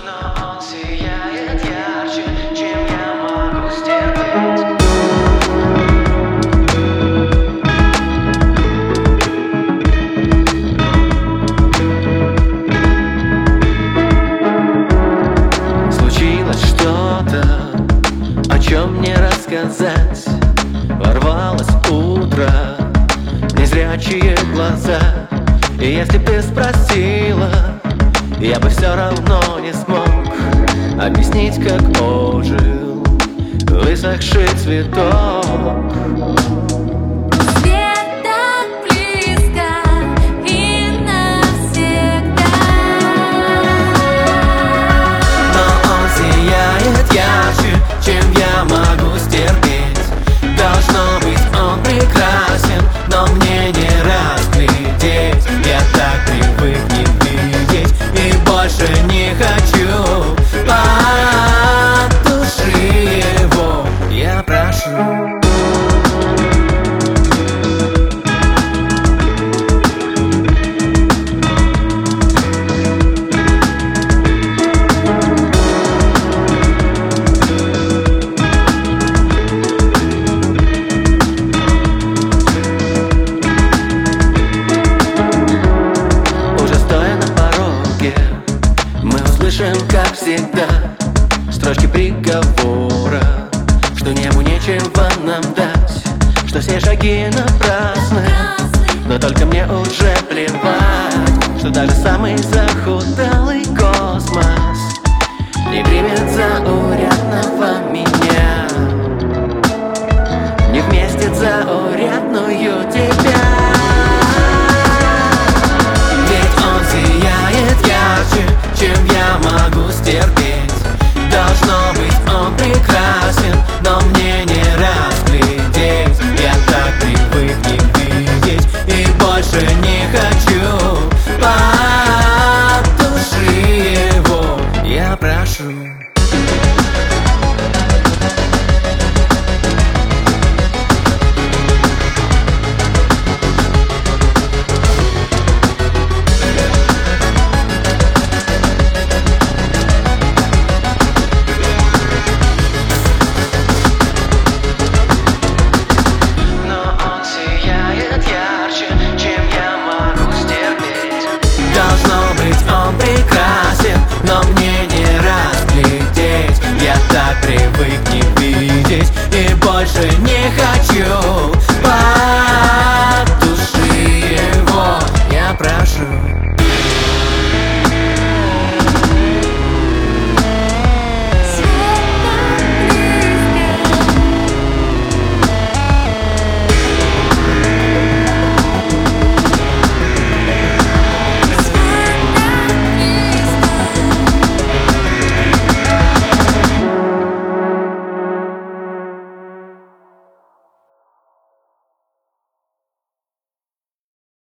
но он сияет ярче, чем я могу стерпеть. Случилось что-то, о чем мне рассказать. Ворвалось утро, незрячие глаза. И если б ты спросила, я бы все равно не смог объяснить, как ожил высохший цветок. Чем я могу стерпеть? Должно быть, он прекрасен, но мне не разглядеть. Я так привык не видеть и больше не хочу от души его. Я прошу. Слышим, как всегда, строчки приговора, что небу нечего нам дать, что все шаги напрасны. Но только мне уже плевать, что даже самый